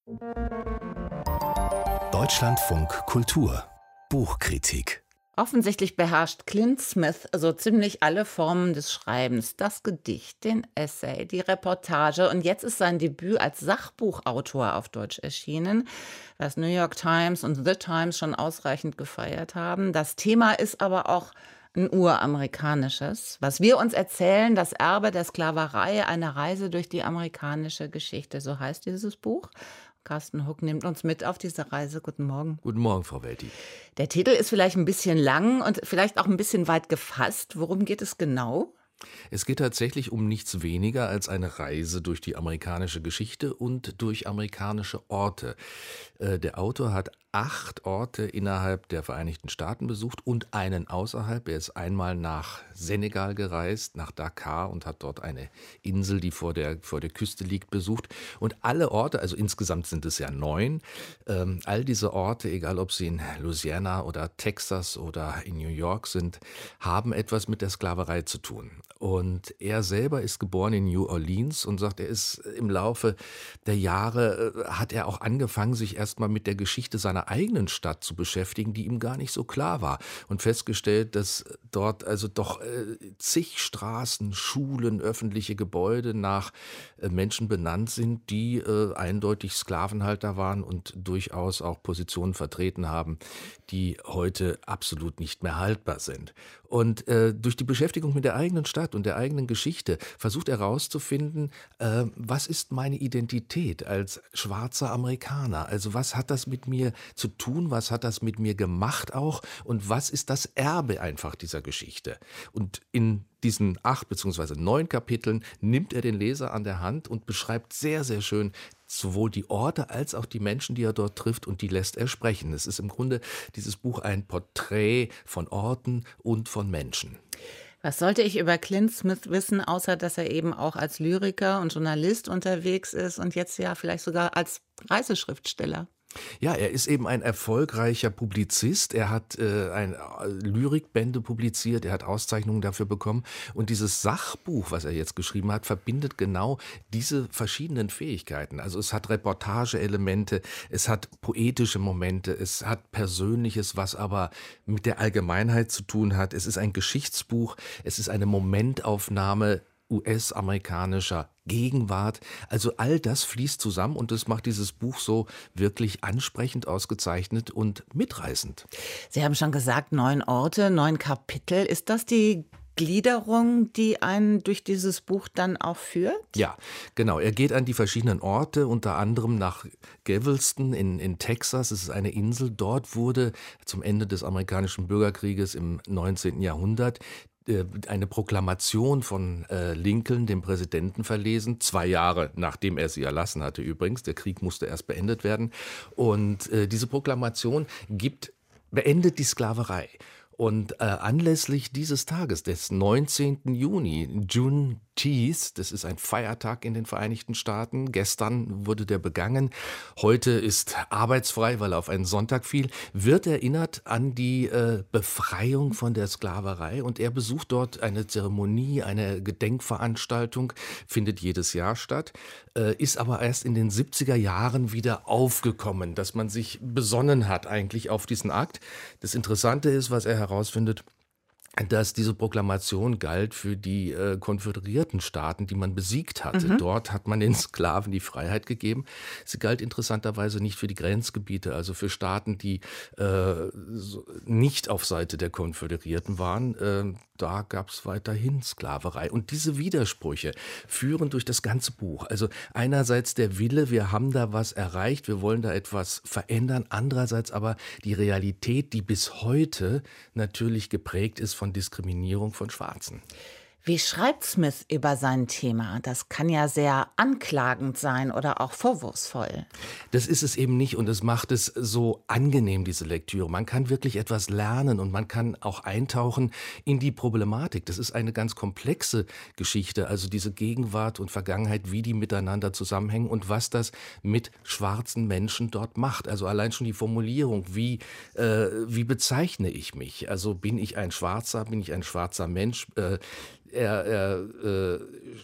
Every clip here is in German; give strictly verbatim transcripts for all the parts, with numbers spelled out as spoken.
Deutschlandfunk Kultur Buchkritik. Offensichtlich beherrscht Clint Smith so ziemlich alle Formen des Schreibens. Das Gedicht, den Essay, die Reportage und jetzt ist sein Debüt als Sachbuchautor auf Deutsch erschienen, was New York Times und The Times schon ausreichend gefeiert haben. Das Thema ist aber auch ein uramerikanisches. Was wir uns erzählen, das Erbe der Sklaverei, eine Reise durch die amerikanische Geschichte, so heißt dieses Buch. Carsten Huck nimmt uns mit auf diese Reise. Guten Morgen. Guten Morgen, Frau Welti. Der Titel ist vielleicht ein bisschen lang und vielleicht auch ein bisschen weit gefasst. Worum geht es genau? Es geht tatsächlich um nichts weniger als eine Reise durch die amerikanische Geschichte und durch amerikanische Orte. Äh, der Autor hat acht Orte innerhalb der Vereinigten Staaten besucht und einen außerhalb. Er ist einmal nach Senegal gereist, nach Dakar und hat dort eine Insel, die vor der, vor der Küste liegt, besucht. Und alle Orte, also insgesamt sind es ja neun, ähm, all diese Orte, egal ob sie in Louisiana oder Texas oder in New York sind, haben etwas mit der Sklaverei zu tun. Und er selber ist geboren in New Orleans und sagt, er ist im Laufe der Jahre, äh, hat er auch angefangen, sich erstmal mit der Geschichte seiner eigenen Stadt zu beschäftigen, die ihm gar nicht so klar war. Und festgestellt, dass dort also doch äh, zig Straßen, Schulen, öffentliche Gebäude nach äh, Menschen benannt sind, die äh, eindeutig Sklavenhalter waren und durchaus auch Positionen vertreten haben, die heute absolut nicht mehr haltbar sind. Und äh, durch die Beschäftigung mit der eigenen Stadt und der eigenen Geschichte versucht er herauszufinden, äh, was ist meine Identität als schwarzer Amerikaner? Also was hat das mit mir zu tun? Was hat das mit mir gemacht auch? Und was ist das Erbe einfach dieser Geschichte? Und in diesen acht beziehungsweise neun Kapiteln nimmt er den Leser an der Hand und beschreibt sehr, sehr schön sowohl die Orte als auch die Menschen, die er dort trifft, und die lässt er sprechen. Es ist im Grunde dieses Buch ein Porträt von Orten und von Menschen. Was sollte ich über Clint Smith wissen, außer dass er eben auch als Lyriker und Journalist unterwegs ist und jetzt ja vielleicht sogar als Reiseschriftsteller? Ja, er ist eben ein erfolgreicher Publizist. Er hat äh, ein, äh, Lyrikbände publiziert, er hat Auszeichnungen dafür bekommen. Und dieses Sachbuch, was er jetzt geschrieben hat, verbindet genau diese verschiedenen Fähigkeiten. Also es hat Reportageelemente, es hat poetische Momente, es hat Persönliches, was aber mit der Allgemeinheit zu tun hat. Es ist ein Geschichtsbuch, es ist eine Momentaufnahme U S-amerikanischer Gegenwart. Also all das fließt zusammen und das macht dieses Buch so wirklich ansprechend, ausgezeichnet und mitreißend. Sie haben schon gesagt, neun Orte, neun Kapitel. Ist das die Gliederung, die einen durch dieses Buch dann auch führt? Ja, genau. Er geht an die verschiedenen Orte, unter anderem nach Galveston in, in Texas. Es ist eine Insel. Dort wurde zum Ende des amerikanischen Bürgerkrieges im neunzehnten Jahrhundert eine Proklamation von äh, Lincoln, dem Präsidenten, verlesen. Zwei Jahre nachdem er sie erlassen hatte übrigens. Der Krieg musste erst beendet werden. Und äh, diese Proklamation gibt, beendet die Sklaverei. Und äh, anlässlich dieses Tages, des neunzehnten Juni, Juneteenth, das ist ein Feiertag in den Vereinigten Staaten, gestern wurde der begangen, heute ist arbeitsfrei, weil er auf einen Sonntag fiel, wird erinnert an die äh, Befreiung von der Sklaverei und er besucht dort eine Zeremonie, eine Gedenkveranstaltung, findet jedes Jahr statt, äh, ist aber erst in den siebziger Jahren wieder aufgekommen, dass man sich besonnen hat eigentlich auf diesen Akt. Das Interessante ist, was er herausfindet, dass diese Proklamation galt für die äh, konföderierten Staaten, die man besiegt hatte. Mhm. Dort hat man den Sklaven die Freiheit gegeben. Sie galt interessanterweise nicht für die Grenzgebiete, also für Staaten, die äh, so nicht auf Seite der Konföderierten waren. Äh, da gab es weiterhin Sklaverei. Und diese Widersprüche führen durch das ganze Buch. Also einerseits der Wille, wir haben da was erreicht, wir wollen da etwas verändern. Andererseits aber die Realität, die bis heute natürlich geprägt ist von Diskriminierung von Schwarzen. Wie schreibt Smith über sein Thema? Das kann ja sehr anklagend sein oder auch vorwurfsvoll. Das ist es eben nicht und es macht es so angenehm, diese Lektüre. Man kann wirklich etwas lernen und man kann auch eintauchen in die Problematik. Das ist eine ganz komplexe Geschichte, also diese Gegenwart und Vergangenheit, wie die miteinander zusammenhängen und was das mit schwarzen Menschen dort macht. Also allein schon die Formulierung, wie, äh, wie bezeichne ich mich? Also bin ich ein Schwarzer, bin ich ein schwarzer Mensch? Äh, Er, er äh,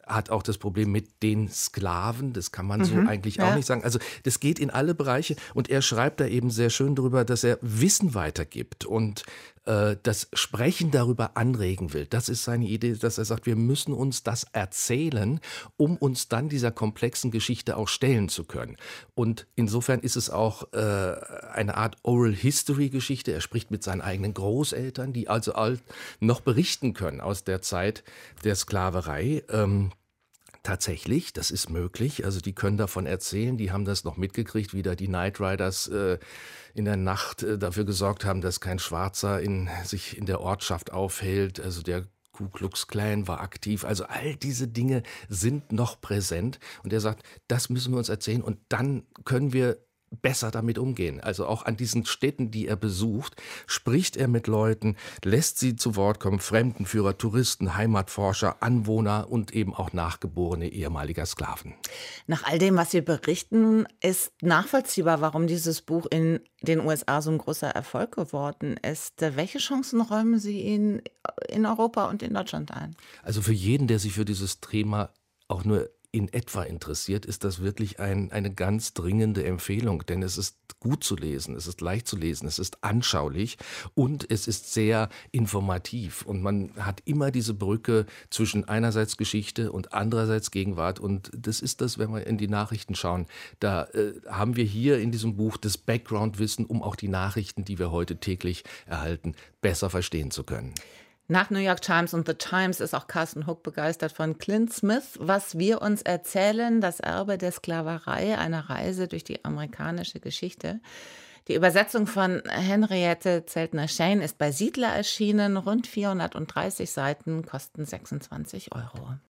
hat auch das Problem mit den Sklaven, das kann man so Mhm, eigentlich auch ja. nicht sagen. Also das geht in alle Bereiche und er schreibt da eben sehr schön darüber, dass er Wissen weitergibt und äh, das Sprechen darüber anregen will. Das ist seine Idee, dass er sagt, wir müssen uns das erzählen, um uns dann dieser komplexen Geschichte auch stellen zu können. Und insofern ist es auch äh, eine Art Oral History Geschichte. Er spricht mit seinen eigenen Großeltern, die also all noch berichten können aus der Zeit der Sklaverei. Ähm, Tatsächlich, das ist möglich. Also die können davon erzählen, die haben das noch mitgekriegt, wie da die Knight Riders äh, in der Nacht äh, dafür gesorgt haben, dass kein Schwarzer in, sich in der Ortschaft aufhält. Also der Ku Klux Klan war aktiv. Also all diese Dinge sind noch präsent. Und er sagt, das müssen wir uns erzählen und dann können wir besser damit umgehen. Also auch an diesen Städten, die er besucht, spricht er mit Leuten, lässt sie zu Wort kommen, Fremdenführer, Touristen, Heimatforscher, Anwohner und eben auch Nachgeborene ehemaliger Sklaven. Nach all dem, was Sie berichten, ist nachvollziehbar, warum dieses Buch in den U S A so ein großer Erfolg geworden ist. Welche Chancen räumen Sie Ihnen in Europa und in Deutschland ein? Also für jeden, der sich für dieses Thema auch nur in etwa interessiert, ist das wirklich ein, eine ganz dringende Empfehlung, denn es ist gut zu lesen, es ist leicht zu lesen, es ist anschaulich und es ist sehr informativ und man hat immer diese Brücke zwischen einerseits Geschichte und andererseits Gegenwart und das ist das, wenn wir in die Nachrichten schauen, da äh, haben wir hier in diesem Buch das Background-Wissen, um auch die Nachrichten, die wir heute täglich erhalten, besser verstehen zu können. Nach New York Times und The Times ist auch Carsten Hook begeistert von Clint Smith. Was wir uns erzählen, das Erbe der Sklaverei, eine Reise durch die amerikanische Geschichte. Die Übersetzung von Henriette Zeltner-Shane ist bei Siedler erschienen. Rund vierhundertdreißig Seiten kosten sechsundzwanzig Euro.